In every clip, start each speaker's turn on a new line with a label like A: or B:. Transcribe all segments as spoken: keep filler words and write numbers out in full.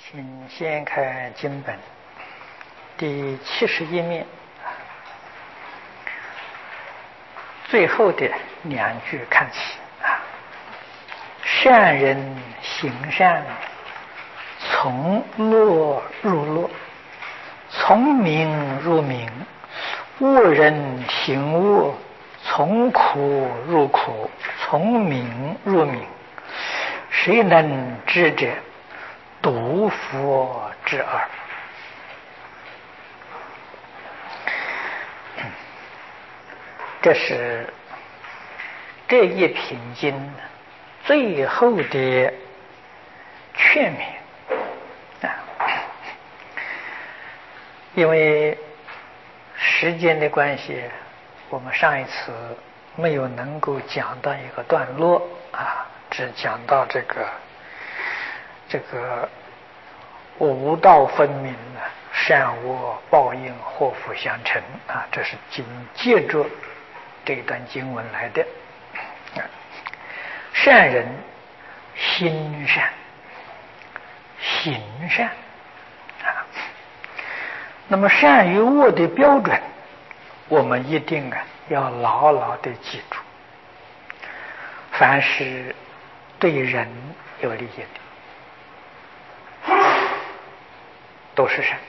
A: 请先看经本第七十一面最后的两句看起啊，善人行善，从乐入乐，从明入明；恶人行恶，从苦入苦，从明入明。谁能知者，独佛之耳。这是这一品经最后的劝勉啊，因为时间的关系，我们上一次没有能够讲到一个段落啊，只讲到这个这个五道分明啊，善恶报应祸福相承啊，这是紧接着这段经文来的。善人心善，行善啊。那么善与恶的标准，我们一定啊要牢牢的记住。凡是对人有利益的，都是善；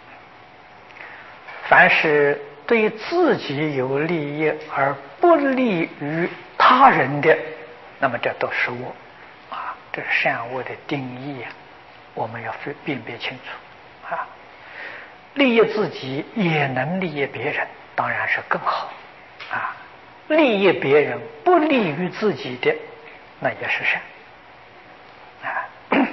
A: 凡是对自己有利益而不利于他人的，那么这都是恶啊！这是善恶的定义啊，我们要分辨别清楚啊。利益自己也能利益别人，当然是更好啊。利益别人不利于自己的，那也是善啊。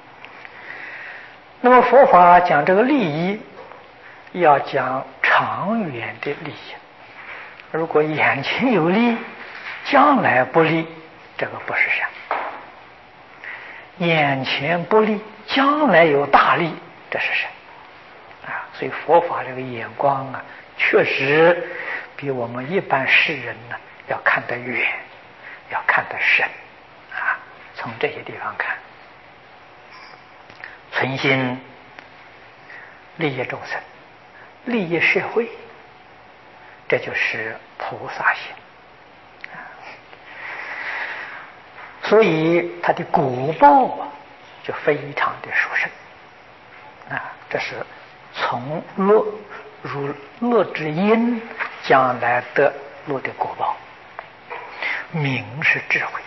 A: 那么佛法讲这个利益，要讲长远的利益。如果眼前有利，将来不利，这个不是善。眼前不利，将来有大利，这是善啊。所以佛法这个眼光啊，确实比我们一般世人呢要看得远，要看得深啊。从这些地方看，存心利益众生，利益社会，这就是菩萨心。所以他的果报啊，就非常的殊胜啊！这是从乐如乐之因，将来得乐的果报。明是智慧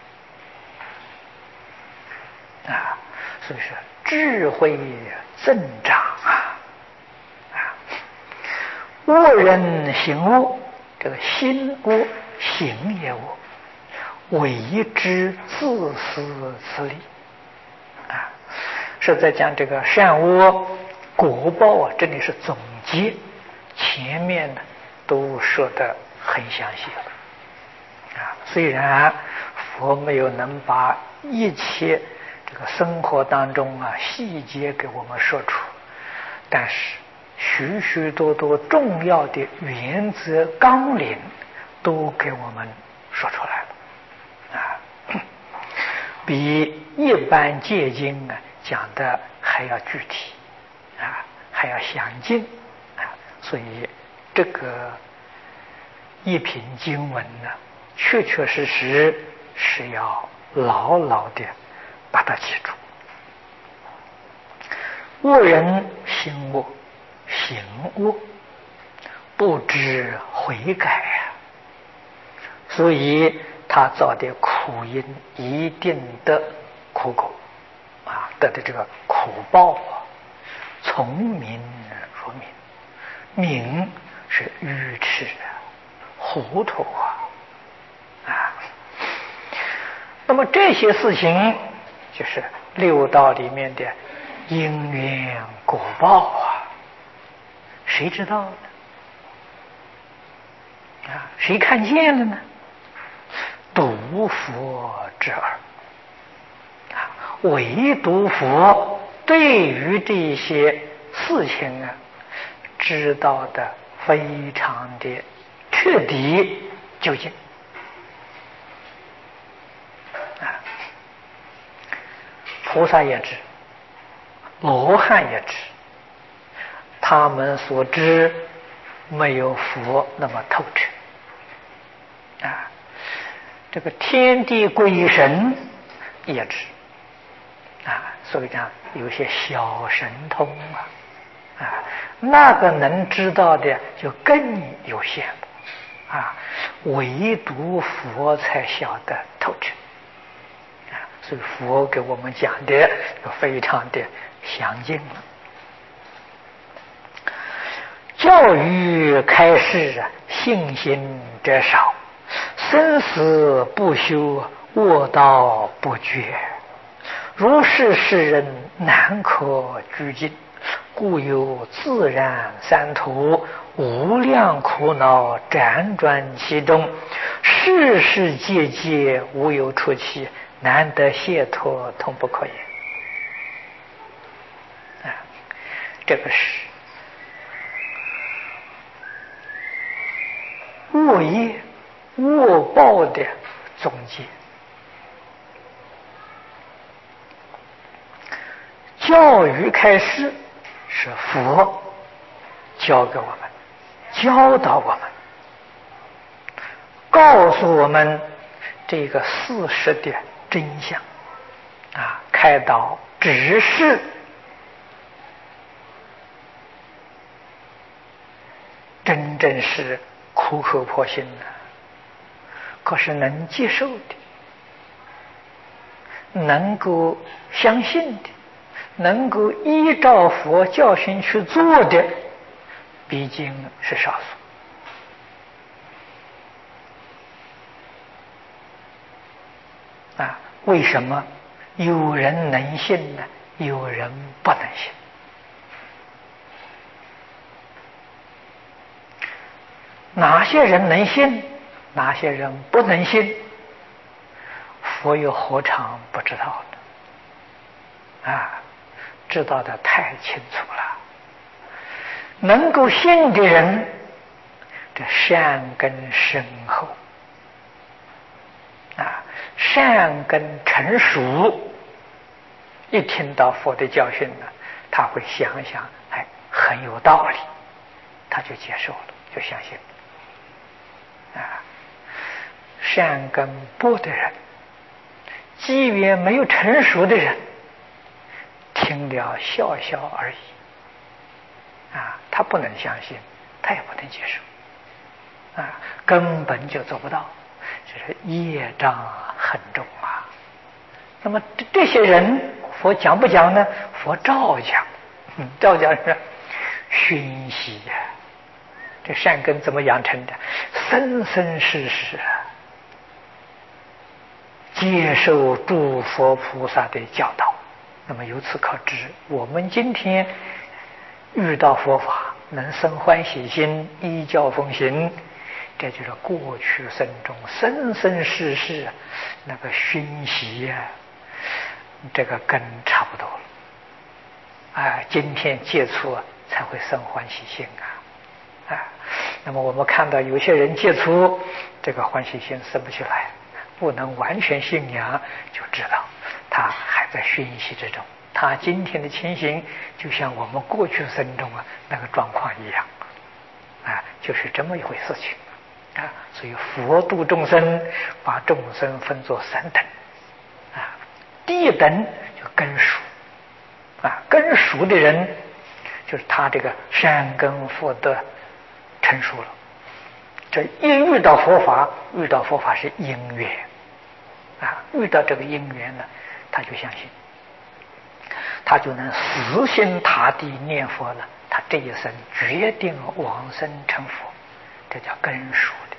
A: 啊，所以说智慧增长啊啊！恶人行恶，这个心恶，行也恶。为之自私自利啊，是在讲这个善恶果报啊，这里是总结，前面呢都说得很详细了啊。虽然佛没有能把一切这个生活当中啊细节给我们说出，但是许许多多重要的原则纲领都给我们说出来了。啊，比一般戒经啊讲的还要具体啊，还要详尽啊，所以这个一品经文呢，确确实实是要牢牢的把它记住。恶人行恶，行恶不知悔改啊，所以他造的苦因一定得苦果啊，得的这个苦报啊，从明入明，明是愚痴啊，糊涂啊啊。那么这些事情就是六道里面的因缘果报啊，谁知道呢？啊，谁看见了呢？独佛之耳啊，唯独佛对于这些事情啊，知道的非常的彻底究竟啊。菩萨也知， 罗汉也知，他们所知没有佛那么透彻啊。这个天地鬼神也知啊，所以讲有些小神通啊，啊，那个能知道的就更有限了啊，唯独佛才晓得透彻啊，所以佛给我们讲的就非常的详尽了。教育开示啊，信心者少，生死不休，卧道不绝。如是世人难可拘禁，故有自然三途，无量苦恼辗转其中，世世界界无有出期，难得解脱，通不可言。啊，这个是恶业恶报的总结。教育开示是佛教给我们，教导我们，告诉我们这个事实的真相啊，开导指示真正是苦口婆心的，可是能接受的，能够相信的，能够依照佛教训去做的，毕竟是少数啊。为什么有人能信呢？有人不能信。哪些人能信，哪些人不能信，佛又何尝不知道呢？啊，知道的太清楚了。能够信的人，这善根深厚啊，善根成熟，一听到佛的教训呢，他会想想，哎，很有道理，他就接受了，就相信了。啊，善根薄的人，机缘没有成熟的人，听了笑笑而已啊，他不能相信，他也不能接受啊，根本就做不到，就是业障很重啊。那么这些人佛讲不讲呢？佛照讲，嗯，照讲是熏习呀。这善根怎么养成的？生生世世接受诸佛菩萨的教导。那么由此可知，我们今天遇到佛法能生欢喜心，依教奉行，这就是过去生中生生世世那个熏习呀、啊，这个根差不多了啊。今天接触才会生欢喜心啊。啊，那么我们看到有些人接触这个欢喜心生不起来，不能完全信仰，就知道他还在熏习之中。他今天的情形就像我们过去生中啊那个状况一样，啊，就是这么一回事情啊。所以佛度众生，把众生分作三等啊，第一等就根熟啊，根熟的人就是他这个善根福德成熟了，这一遇到佛法，遇到佛法是因缘啊，遇到这个因缘呢，他就相信，他就能死心塌地念佛了，他这一生决定往生成佛，这叫根熟的。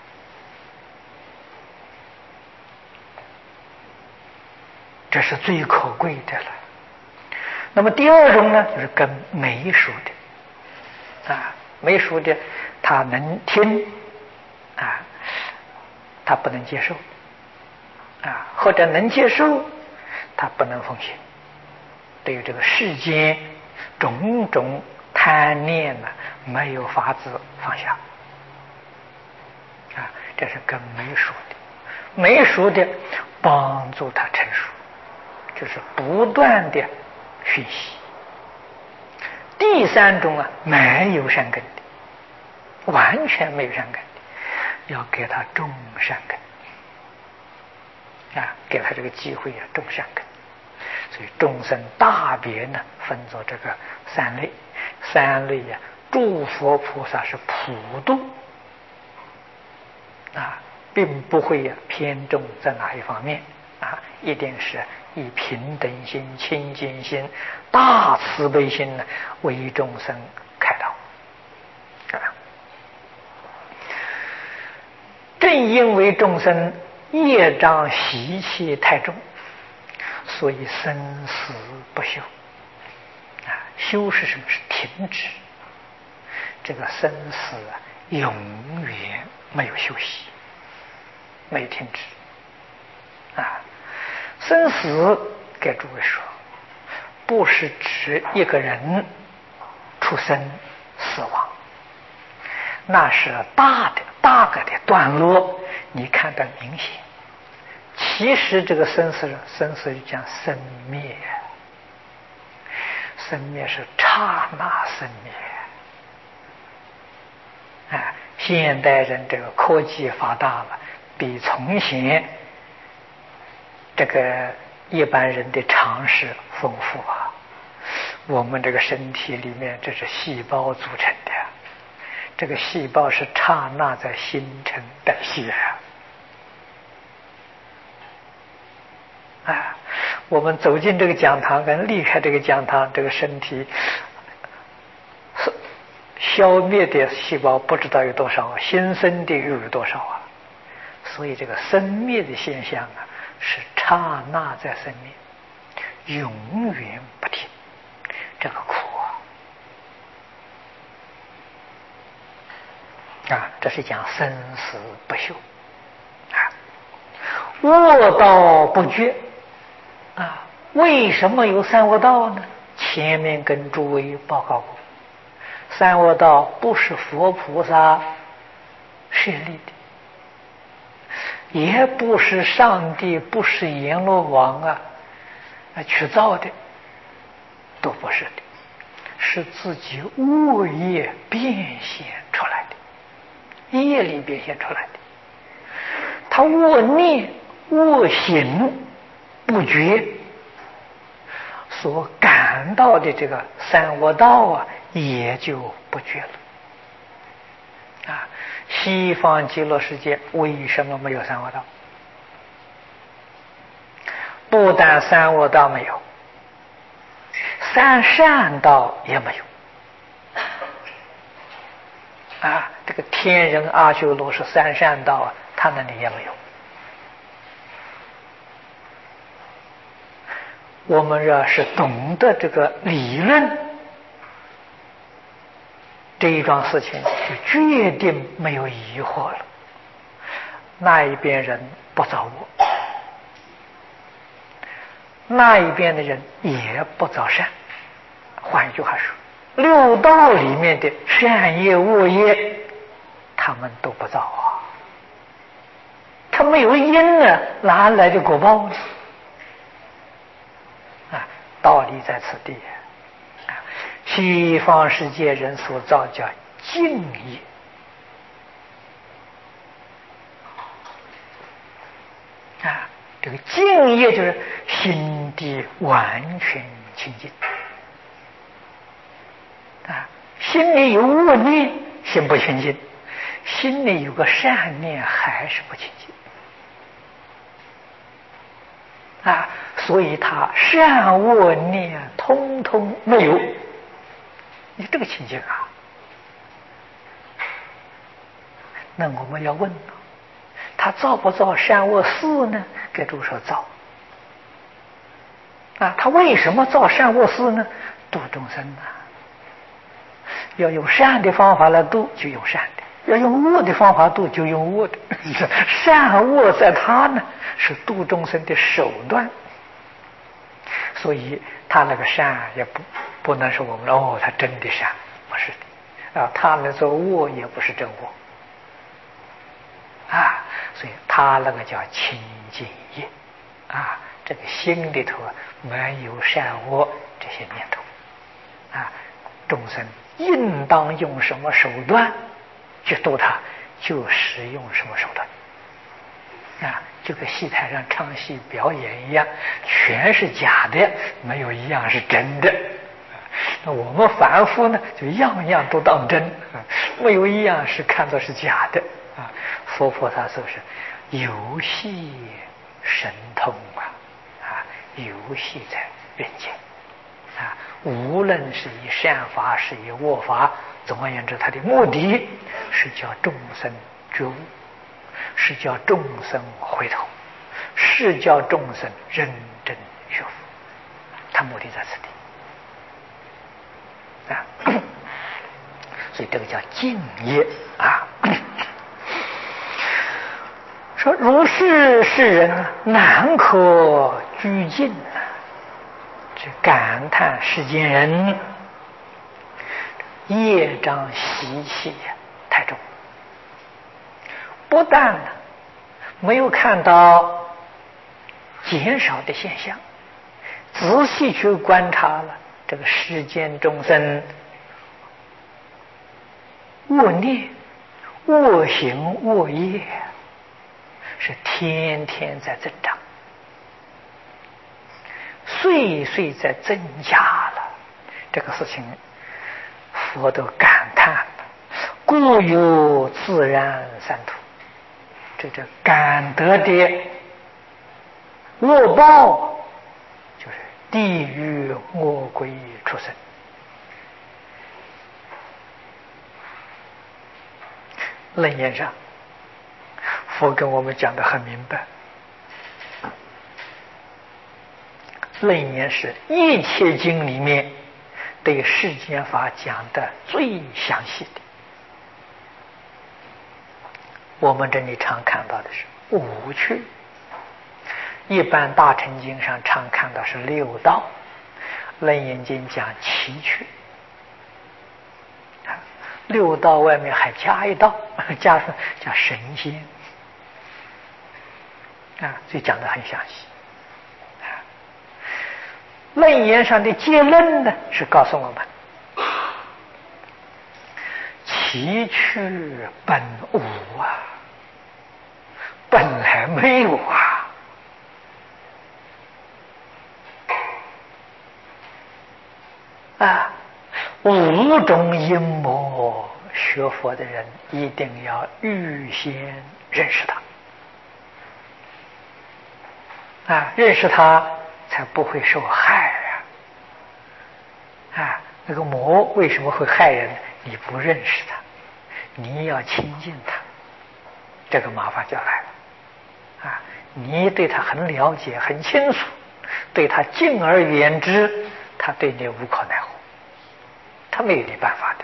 A: 这是最可贵的了。那么第二种呢，就是根没熟的啊，没熟的他能听啊，他不能接受啊，或者能接受，他不能奉行。对于这个世间种种贪念呢，没有法子放下啊，这是根没熟的。没熟的帮助他成熟，就是不断的学习第三种啊，没有善根的，完全没有善根的，要给他种善根啊，给他这个机会啊，种善根。所以众生大别呢，分作这个三类，三类呀、啊，诸佛菩萨是普度啊，并不会呀、啊、偏重在哪一方面啊，一定是以平等心、清净心、大慈悲心呢，为众生开导啊。正因为众生业障习气太重，所以生死不休啊。休是什么？是停止。这个生死啊，永远没有休息，没有停止啊。生死给诸位说，不是指一个人出生死亡，那是大的大个的段落，你看得明显。其实这个生死生死就讲生灭，生灭是刹那生灭。啊，现代人这个科技发达了，比从前这个一般人的常识丰富啊。我们这个身体里面这是细胞组成的，这个细胞是刹那在新陈代谢啊。我们走进这个讲堂跟离开这个讲堂，这个身体消灭的细胞不知道有多少，新生的又有多少啊。所以这个生灭的现象啊，是刹那在生灭，永远不停，这个苦啊！啊，这是讲生死不休啊，恶道不绝啊。为什么有三恶道呢？前面跟诸位报告过，三恶道不是佛菩萨设立的，也不是上帝，不是阎罗王啊去造的，都不是的，是自己恶业变现出来的，业力变现出来的。他恶念恶行不绝，所感到的这个三恶道啊，也就不绝了啊。西方极乐世界为什么没有三恶道？不但三恶道没有，三善道也没有啊。这个天人阿修罗是三善道啊，他那里也没有。我们要是懂得这个理论，这一桩事情就决定没有疑惑了。那一边人不造恶，那一边的人也不造善。换一句话说，六道里面的善业恶业，他们都不造啊。他没有因呢，哪来的果报呢？啊，道理在此地。西方世界人所造叫净业啊，这个净业就是心地完全清净啊，心里有恶念，心不清净；心里有个善念，还是不清净啊。所以他善恶念通通没有。你这个情境啊，那我们要问了，他造不造善恶事呢？给诸说造啊。他为什么造善恶事呢？度众生啊。要用善的方法来度，就用善的；要用恶的方法度，就用恶的。善恶在他呢，是度众生的手段。所以他那个善也不不能说我们哦，他真的善，不是的啊。他那做恶也不是真恶啊，所以他那个叫清净业啊，这个心里头没有善恶这些念头啊， 众生应当用什么手段去度他，就使用什么手段啊，就跟戏台上唱戏表演一样，全是假的，没有一样是真的。那我们凡夫呢，就样样都当真，没有一样是看作是假的啊。佛菩萨说是游戏神通啊，啊，游戏在人间啊，无论是以善法，是以恶法，总而言之，他的目的是叫众生觉悟，是叫众生回头，是叫众生认真学佛，他目的在此地。啊，所以这个叫敬业啊。说如是世人难可居尽啊，这感叹世间人业障习气太重，不但没有看到减少的现象，仔细去观察了这个世间众生恶念、恶行、恶业是天天在增长，岁岁在增加了。这个事情佛都感叹了，故有自然三途，这这感得的恶报就是地狱、恶鬼、畜生。楞严上佛跟我们讲得很明白，楞严是一切经里面对世间法讲的最详细的。我们这里常看到的是五趣，一般大乘经上常看到是六道，楞严经讲七趣，六道外面还加一道，加上叫神仙啊，所以讲得很详细。楞严上的结论呢，是告诉我们其趣本无啊，本来没有啊。啊，五种阴谋，学佛的人一定要预先认识它啊，认识它才不会受害啊！啊，那个魔为什么会害人？你不认识它，你要亲近它，这个麻烦就来了啊！你对它很了解、很清楚，对它敬而远之，它对你无可奈何，它没有你办法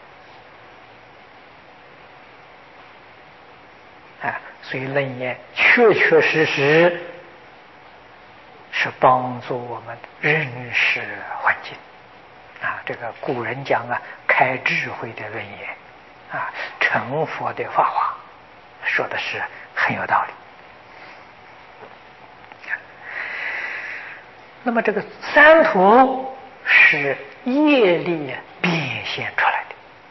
A: 的啊！所以楞严确确实实是帮助我们认识环境啊！这个古人讲啊，开智慧的论言啊，成佛的法华，说的是很有道理。那么这个三途是业力变现出来的，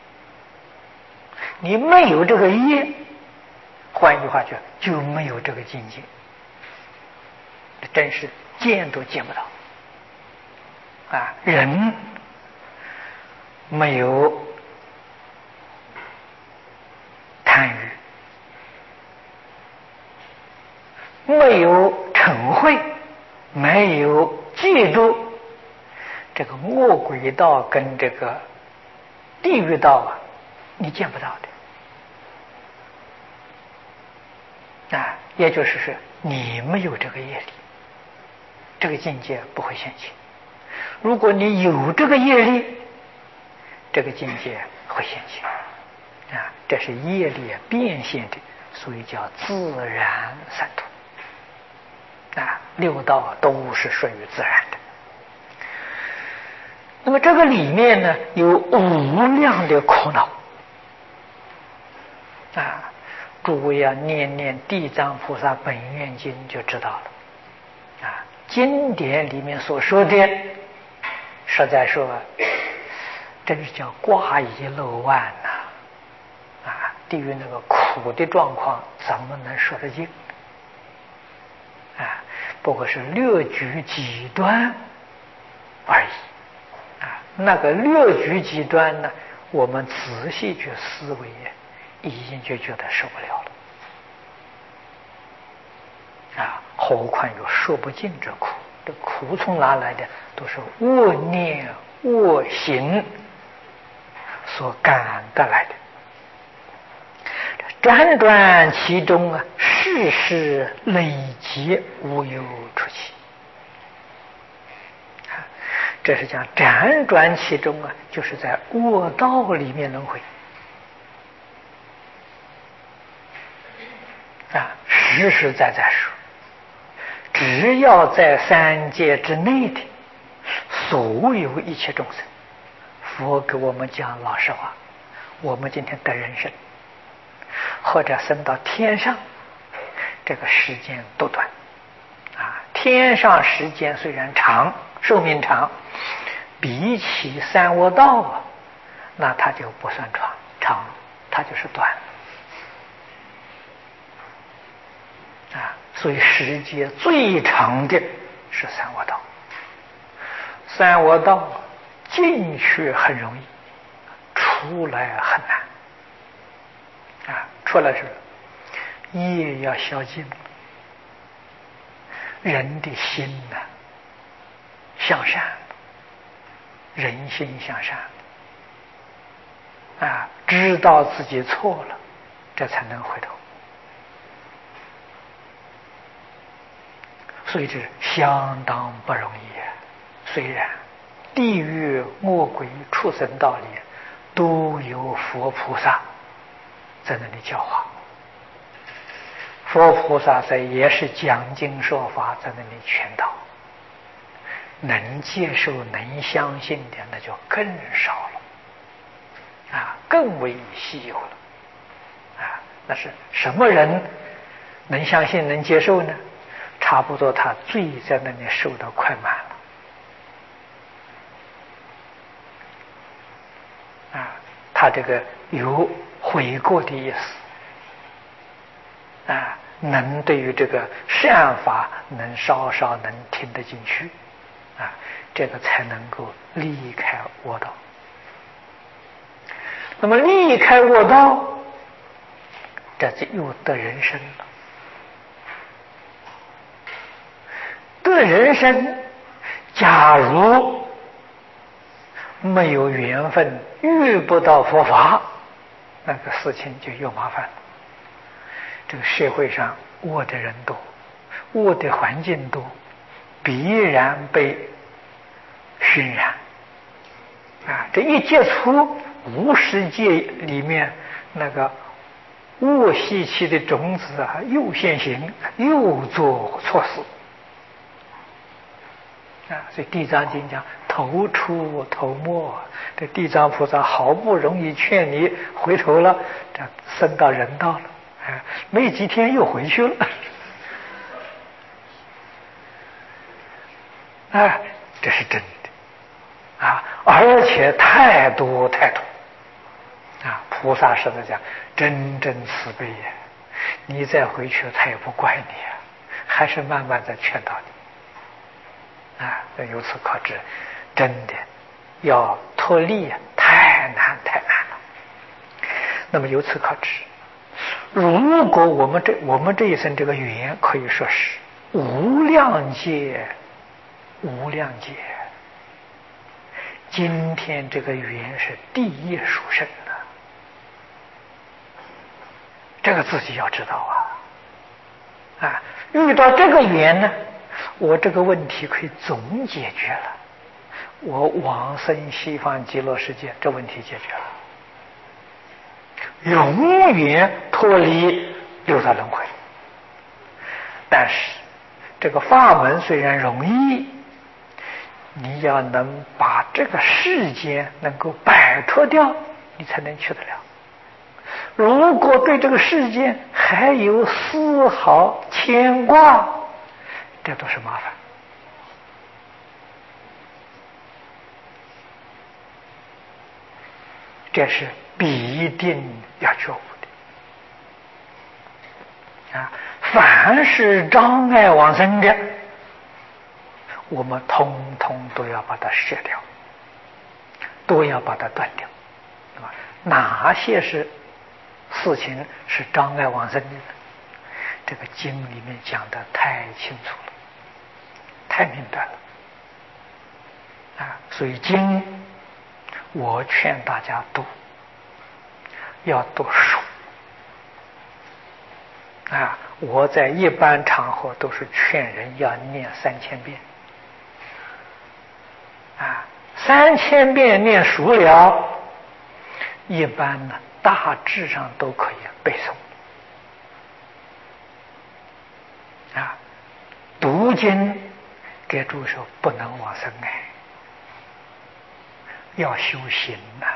A: 你没有这个业，换一句话讲，就没有这个境界，真是见都见不到啊！人没有贪欲，没有嗔恚，没有嫉妒，这个恶鬼道跟这个地狱道啊，你见不到的啊！也就是说，你没有这个业力，这个境界不会现前。如果你有这个业力，这个境界会现前啊！这是业力变现的，所以叫自然三途啊！六道都是属于自然的。那么这个里面呢，有无量的苦恼啊！诸位要念念地藏菩萨本愿经就知道了啊！经典里面所说的，实在说真是叫挂一漏万呐！啊，对于那个苦的状况，怎么能说得尽？啊，不过是略举几端而已。啊，那个略举几端呢，我们仔细去思维，已经就觉得受不了了。啊，何况有说不尽之苦。这苦从哪来的？都是恶念恶行所感得来的。辗转其中啊，世事累积，无有出期。啊，这是讲辗转其中啊，就是在恶道里面轮回。啊，实实在在说，只要在三界之内的所有一切众生，佛给我们讲老实话，我们今天得人生，或者升到天上，这个时间都短。啊，天上时间虽然长，寿命长，比起三恶道啊，那它就不算长，长它就是短。啊，所以时间最长的是三恶道。三恶道进去很容易，出来很难。啊，出来是业要消尽，人的心呢、啊、向善，人心向善。啊，知道自己错了，这才能回头。所以这相当不容易啊！虽然地狱、恶鬼、畜生道里都有佛菩萨在那里教化，佛菩萨在也是讲经说法，在那里劝导，能接受、能相信的那就更少了，啊，更为稀有了，啊，那是什么人能相信、能接受呢？差不多他罪在那里受得快满了，啊，他这个有悔过的意思，啊，能对于这个善法能稍稍能听得进去，啊，这个才能够离开恶道。那么离开恶道，这就又得人生了。得人生，假如没有缘分，遇不到佛法，那个事情就又麻烦了。这个社会上恶的人多，恶的环境多，必然被熏染。啊，这一接触无世界里面那个恶习气的种子啊，又现行，又做错事。啊，所以《地藏经》讲头出头没，这地藏菩萨好不容易劝你回头了，这升到人道了，啊，没几天又回去了，啊，这是真的，啊，而且太多太多，啊，菩萨是在讲真正慈悲呀，你再回去他也不怪你啊，还是慢慢再劝导你。啊，由此可知，真的要脱离啊，太难太难了。那么由此可知，如果我们这我们这一生这个缘可以说是无量劫，无量劫。今天这个缘是第一殊胜的，这个自己要知道啊。啊，遇到这个缘呢，我这个问题可以总解决了，我往生西方极乐世界这问题解决了，永远脱离六道轮回。但是这个法门虽然容易，你要能把这个世间能够摆脱掉，你才能去得了。如果对这个世间还有丝毫牵挂，这都是麻烦。 这是必定要觉悟的啊！凡是障碍往生的，我们通通都要把它舍掉，都要把它断掉。哪些是事情是障碍往生的呢？这个经里面讲的太清楚了，太明白了啊！所以经我劝大家读，要读熟啊！我在一般场合都是劝人要念三千遍啊，三千遍念熟了，一般呢大致上都可以背诵啊。读经给诸说不能往生哎，要修行呐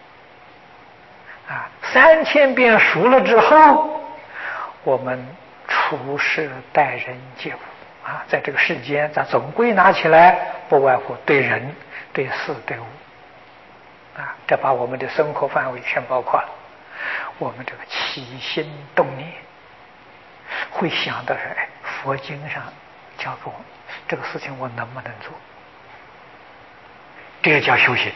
A: 啊！三千遍熟了之后，我们处事待人接物啊，在这个世间，咱总归拿起来，不外乎对人、对事、对物啊，这把我们的生活范围全包括了。我们这个起心动念，会想到是哎，佛经上教给我这个事情，我能不能做？这个叫修行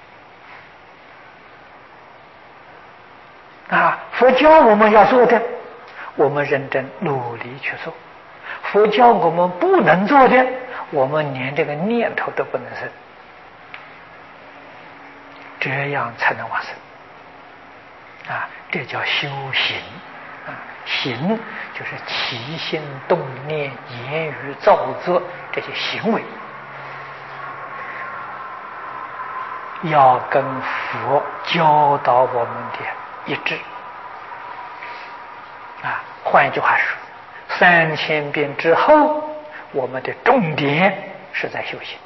A: 啊！佛教我们要做的，我们认真努力去做；佛教我们不能做的，我们连这个念头都不能生，这样才能往生啊！这叫修行啊！行就是起心动念、言语造作这些行为，要跟佛教导我们的一致啊！换一句话说，三千遍之后，我们的重点是在修行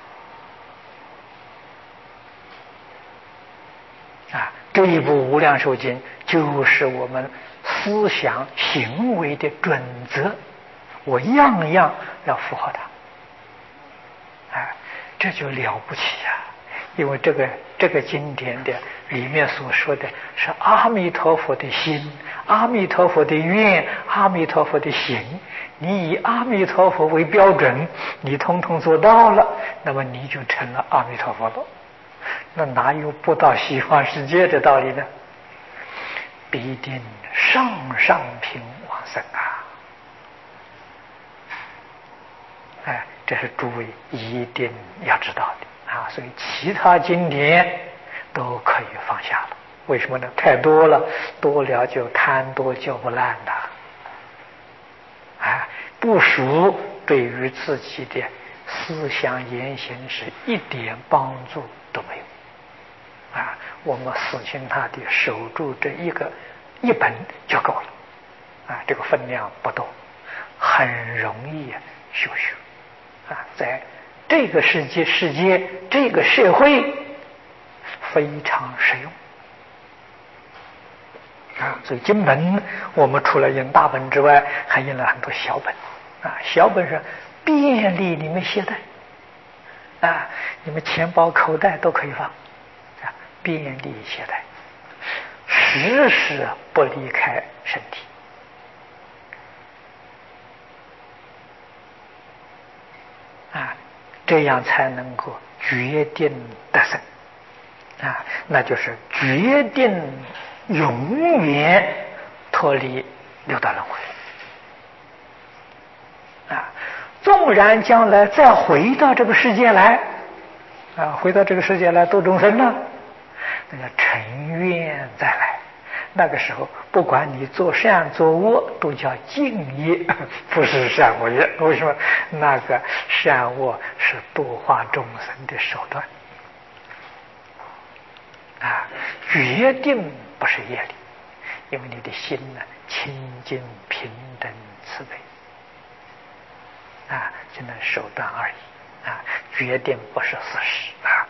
A: 啊！这一部《无量寿经》就是我们思想行为的准则，我样样要符合它，啊，这就了不起呀！因为这个这个经典的里面所说的是阿弥陀佛的心、阿弥陀佛的愿、阿弥陀佛的行，你以阿弥陀佛为标准，你通通做到了，那么你就成了阿弥陀佛了。那哪有不到西方世界的道理呢？必定上上品往生啊！哎，这是诸位一定要知道的啊！所以其他经典都可以放下了。为什么呢？太多了，多了就贪多嚼不烂的。啊，不熟对于自己的思想言行是一点帮助都没有。啊，我们死心塌地守住这一个一本就够了，啊，这个分量不多，很容易修学，啊，在这个世界世界这个社会非常实用，啊，所以经本我们除了印大本之外，还印了很多小本，啊，小本是便利你们携带，啊，你们钱包口袋都可以放。便利携带，时时不离开身体啊，这样才能够决定得生啊，那就是决定永远脱离六道轮回啊。纵然将来再回到这个世界来啊，回到这个世界来度众生呢，那个成愿再来，那个时候不管你做善做恶，都叫敬业，不是善恶业。为什么？那个善恶是度化众生的手段啊，决定不是业力，因为你的心呢清净平等慈悲啊，就那手段而已啊，决定不是事实啊。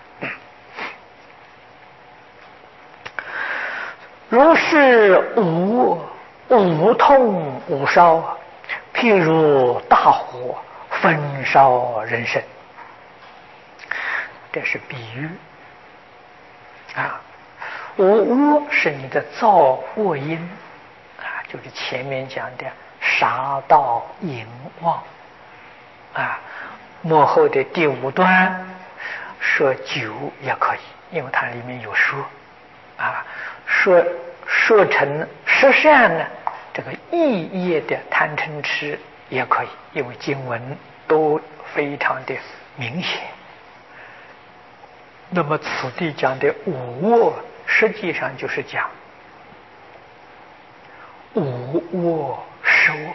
A: 如是无无痛无烧，譬如大火焚烧人身，这是比喻啊。 无恶是你的造恶因啊，就是前面讲的杀盗淫妄啊。末后的第五段说酒也可以，因为它里面有说啊，说说成十善呢，这个意业的贪嗔痴也可以，因为经文都非常的明显。那么此地讲的无恶，实际上就是讲无恶是恶。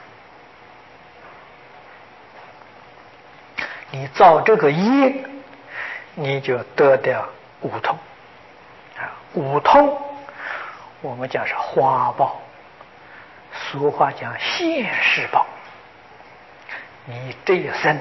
A: 你造这个业，你就得掉五通啊。五通我们讲是花报，俗话讲现世报。你这一生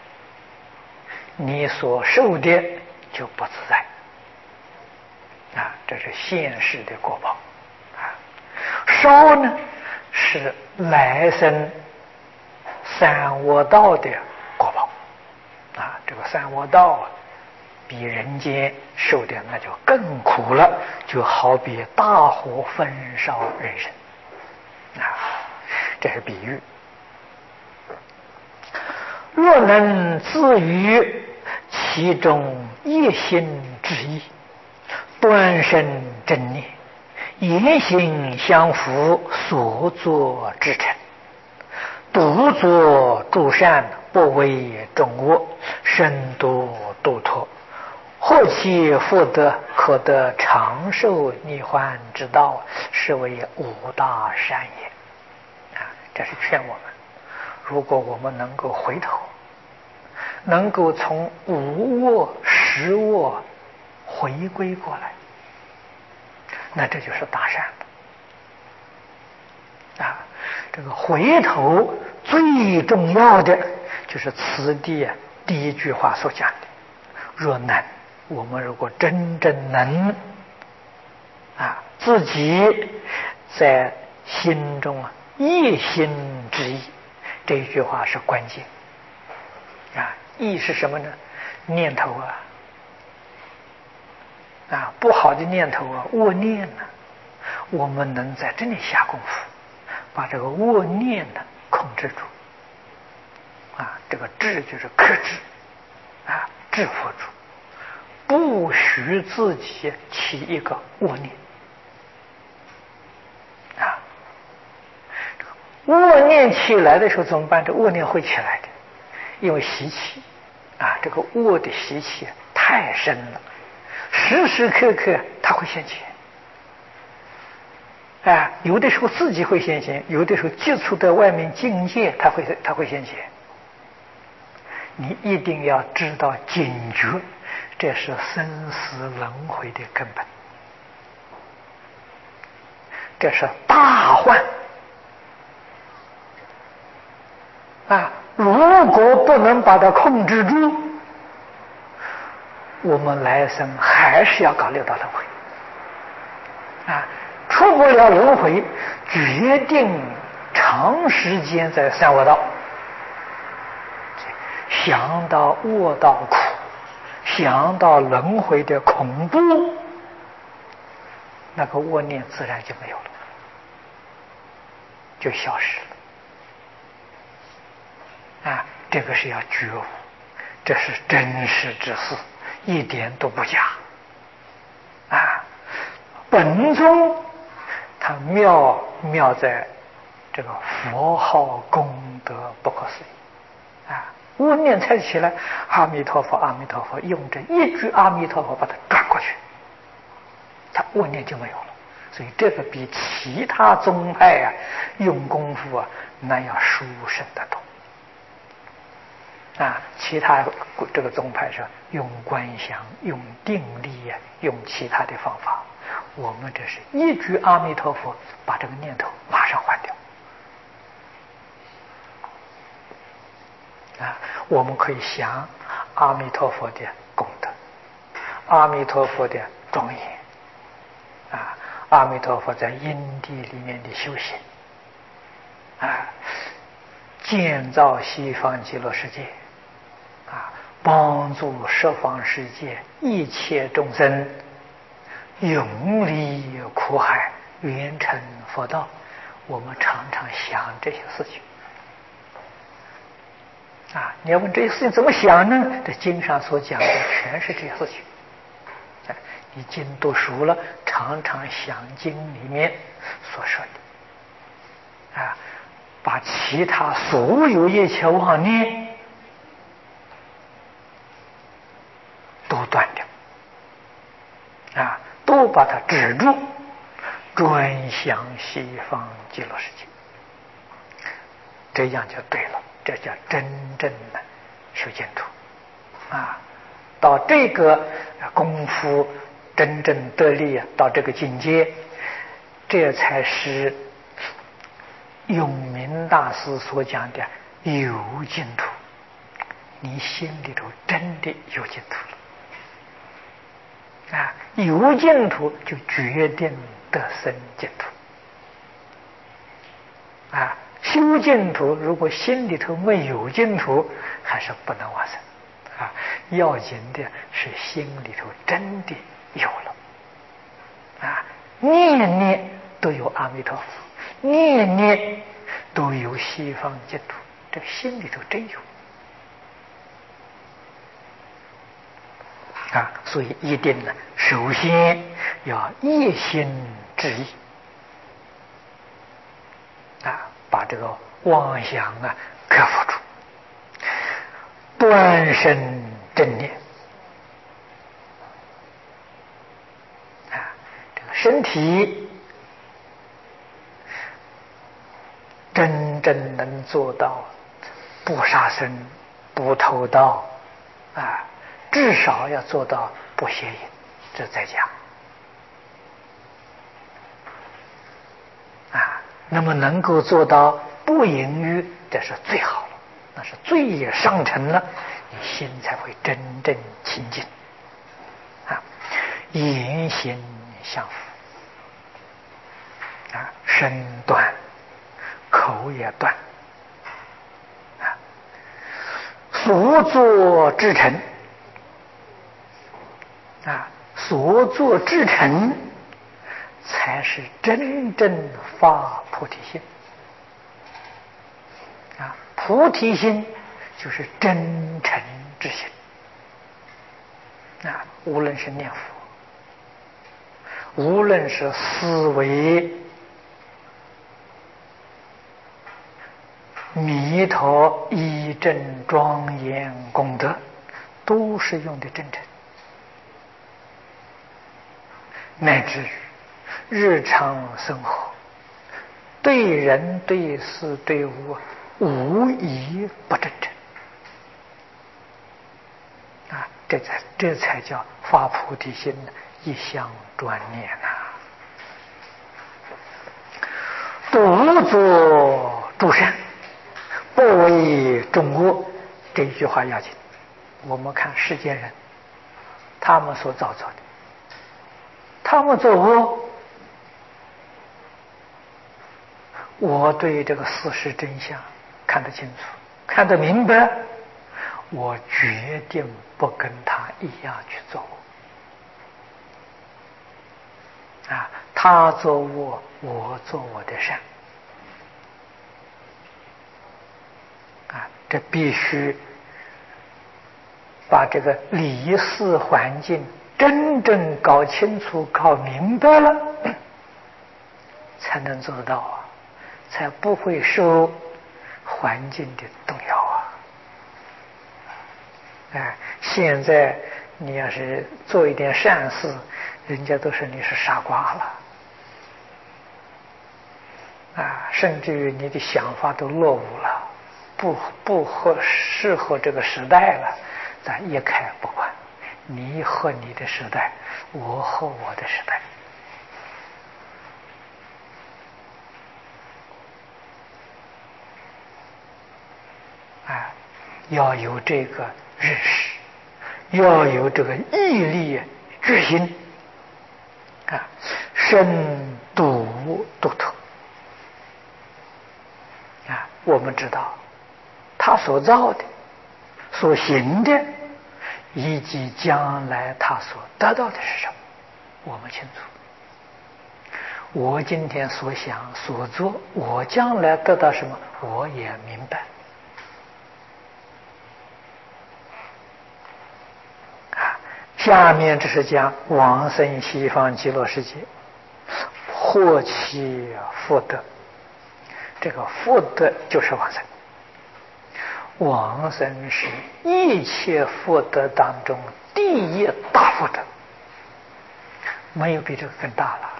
A: 你所受的就不自在啊，这是现世的果报啊。烧呢是来生三恶道的果报啊，这个三恶道啊，比人间受的那就更苦了，就好比大火焚烧人生啊，这是比喻。若能自于其中一心之意，端身正念，言行相符，所作之成，独作诸善，不为众恶，深度度脱，或其福德，可得长寿涅槃之道，是为五大善也啊！这是劝我们，如果我们能够回头，能够从无恶十恶回归过来，那这就是大善啊！这个回头最重要的就是此地啊第一句话所讲的，若能，我们如果真正能啊，自己在心中啊一心之意，这一句话是关键啊。意是什么呢？念头啊啊，不好的念头啊，恶念呢、啊，我们能在这里下功夫，把这个恶念呢控制住啊，这个制就是克制啊，制服住，不许自己起一个恶念啊。恶念起来的时候怎么办？这恶念会起来的，因为习气啊，这个恶的习气太深了，时时刻刻它会现前。啊，有的时候自己会现前，有的时候接触到外面境界，它会它会现前。你一定要知道警觉，这是生死轮回的根本，这是大患啊！如果不能把它控制住，我们来生还是要搞六道轮回啊！出不了轮回，决定长时间在三恶道，想到恶道苦，想到轮回的恐怖，那个恶念自然就没有了，就消失了啊！这个是要觉悟，这是真实之事，一点都不假啊！本宗它妙妙在这个佛号功德不可思议啊！恶念才起来，阿弥陀佛，阿弥陀佛，用这一句阿弥陀佛把它转过去，它恶念就没有了。所以这个比其他宗派啊用功夫啊那要殊胜得多啊！其他这个宗派是用观想、用定力啊，用其他的方法。我们这是一句阿弥陀佛，把这个念头马上换掉啊！我们可以想阿弥陀佛的功德，阿弥陀佛的庄严啊，阿弥陀佛在因地里面的修行啊，建造西方极乐世界啊，帮助十方世界一切众生永离苦海，圆成佛道。我们常常想这些事情啊！你要问这些事情怎么想呢？这经上所讲的全是这些事情。啊，你经读熟了，常常想经里面所说的啊，把其他所有一切妄念都断掉啊，都把它止住，专想西方极乐世界，这样就对了，这叫真正的修净土啊！到这个功夫真正得力啊，到这个境界，这才是永明大师所讲的有净土。你心里头真的有净土了啊！有净土就决定得生净土啊！修净土如果心里头没有净土，还是不能往生啊！要紧的是心里头真的有了啊！念念都有阿弥陀佛，念念都有西方净土，这个心里头真有啊！所以一定呢，首先要一心致意啊，把这个妄想啊克服住，断生正念啊，这个身体真正能做到不杀生、不偷盗啊，至少要做到不邪淫，这在讲啊。那么能够做到不淫欲，这是最好了，那是最上乘了，你心才会真正清净啊。言行相符啊，身断，口也断啊，所作至诚啊，所作至诚才是真正发菩提心啊！菩提心就是真诚之心啊！无论是念佛，无论是思维弥陀一真庄严功德，都是用的真诚，乃至于日常生活，对人对事对物无一不真诚啊！这才这才叫发菩提心，一向专念呐、啊。独作诸善，不为众恶，这一句话要紧。我们看世间人，他们所造作的，他们做恶，我对这个事实真相看得清楚，看得明白，我决定不跟他一样去做恶啊！他做恶，我做我的善啊！这必须把这个理事环境真正搞清楚、搞明白了，才能做得到啊！才不会受环境的动摇啊！哎，现在你要是做一点善事，人家都说你是傻瓜了啊，甚至于你的想法都落伍了，不不合适合这个时代了，咱一概不管，你和你的时代，我和我的时代。啊，要有这个认识，要有这个毅力、决心啊，深度度脱啊！我们知道，他所造的、所行的，以及将来他所得到的是什么我们清楚。我今天所想所做，我将来得到什么，我也明白。啊，下面这是讲往生西方极乐世界，获其福德。这个福德就是往生。往生是一切福德当中第一大福德，没有比这个更大了。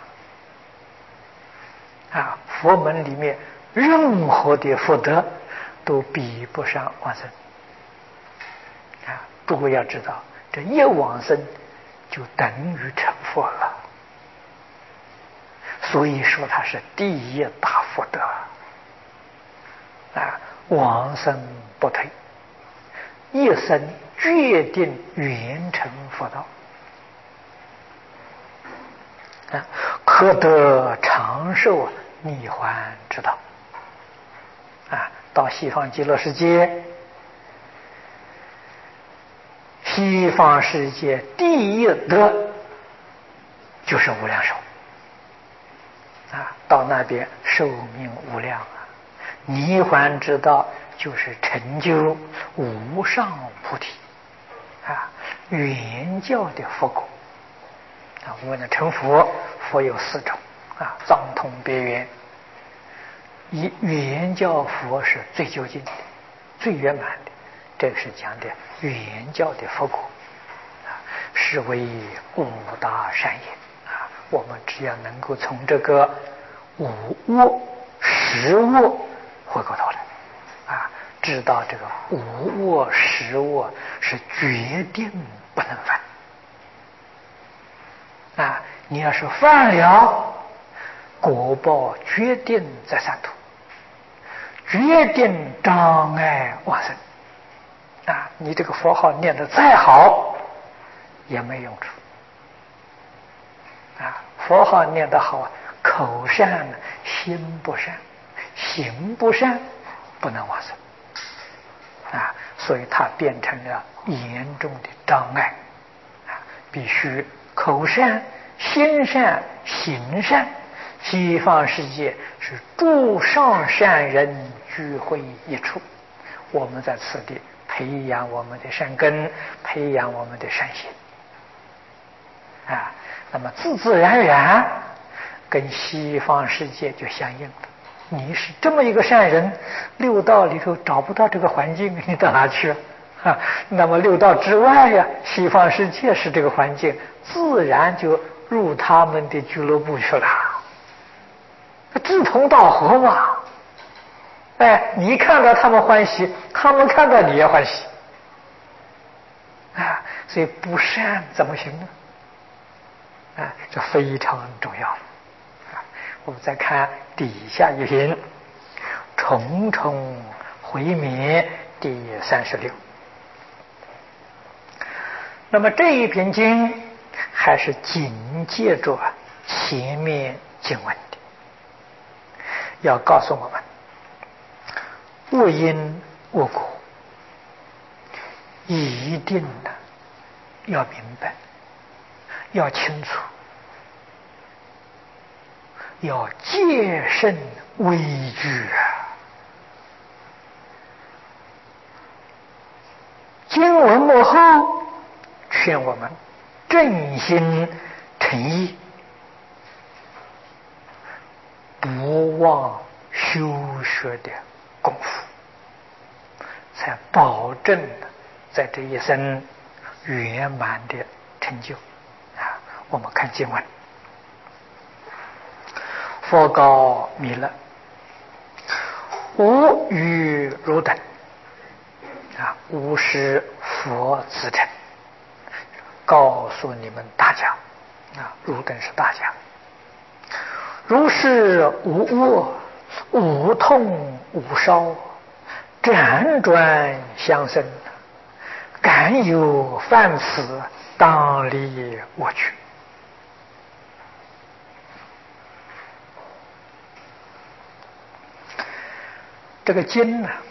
A: 啊，佛门里面任何的福德都比不上往生。啊，诸位要知道，这一往生就等于成佛了，所以说它是第一大福德。啊，往生不退，一生决定圆成佛道。啊，可得长寿涅槃之道。啊，到西方极乐世界，西方世界第一德就是无量寿。啊，到那边寿命无量啊，涅槃之道就是成就无上菩提，啊，圆教的佛果。啊，我们的成佛，佛有四种啊，藏通别圆。以圆教佛是最究竟的、最圆满的，这个是讲的圆教的佛果，啊，是为五大善业啊。我们只要能够从这个五恶、十恶回过头来，啊，知道这个五恶、十恶是决定不能犯。啊，你要是犯了，果报决定在三途，决定障碍往生。啊，你这个佛号念得再好，也没用处。啊，佛号念得好，口善心不善，行不善，不能往生。啊，所以它变成了严重的障碍。啊，必须口善、心善、行善。西方世界是诸上善人聚会一处，我们在此地培养我们的善根，培养我们的善行。啊，那么自自然然跟西方世界就相应了。你是这么一个善人，六道里头找不到这个环境，你到哪去啊？那么六道之外呀，西方世界是这个环境，自然就入他们的俱乐部去了，志同道合嘛。哎，你看到他们欢喜，他们看到你也欢喜啊，所以不善怎么行呢？啊，这非常重要啊！我们再看底下一品重重回灭第三十六。那么这一品经还是紧接着前面经文的，要告诉我们恶因恶果，一定的要明白，要清楚，要戒慎畏惧啊！经文幕后劝我们正心诚意，不忘修学的功夫，才保证在这一生圆满的成就啊！我们看经文，佛告弥勒：吾与汝等啊，吾是佛子称，告诉你们大家啊，汝等是大家。如是无恶，无痛无烧，辗转相生，敢有犯此，当离我去。这个经呢，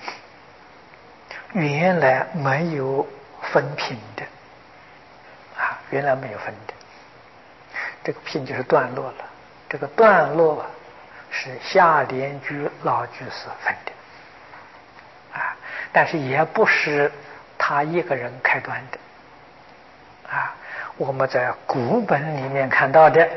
A: 原来没有分品的啊，原来没有分的。 这个品就是段落了。这个段落是下联句老句所分的啊，但是也不是他一个人开端的啊。我们在古本里面看到的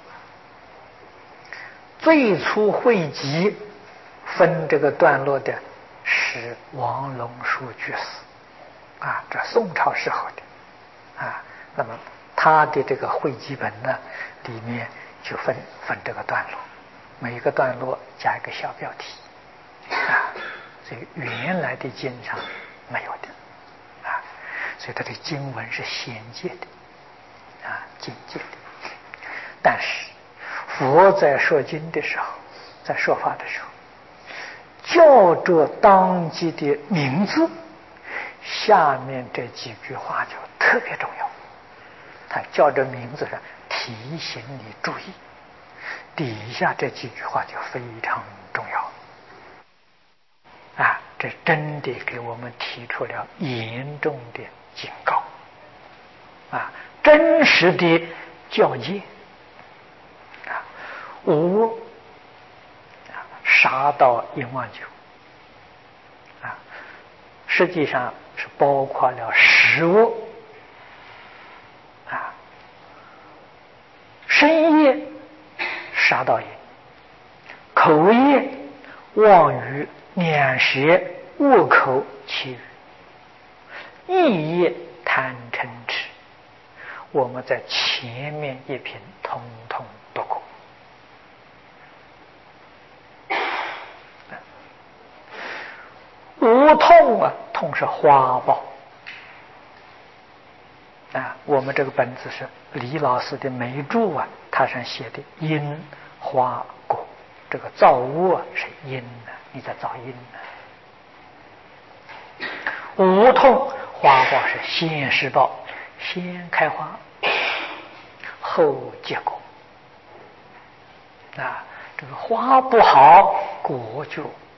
A: 最初汇集分这个段落的是王龙书居士啊，这宋朝时候的啊。那么他的这个汇集本呢，里面就分分这个段落，每一个段落加一个小标题啊，所以原来的经上没有的啊，所以他的经文是衔接的啊，境界的。但是佛在说经的时候，在说法的时候，叫着当机的名字，下面这几句话就特别重要。他叫着名字上提醒你注意，底下这几句话就非常重要啊！这真的给我们提出了严重的警告啊，真实的教诫啊！无杀盗淫妄酒啊，实际上是包括了食物啊，身业杀盗淫，口业妄语两舌恶口绮语，意业贪嗔痴。我们在前面一篇通通读过。无痛啊，痛是花报啊。我们这个本子是李老师的眉注啊，他上写的因花果，这个造物啊是因呢，你在造因呢。无痛花报是先施报，先开花后结果啊。这个花不好，果就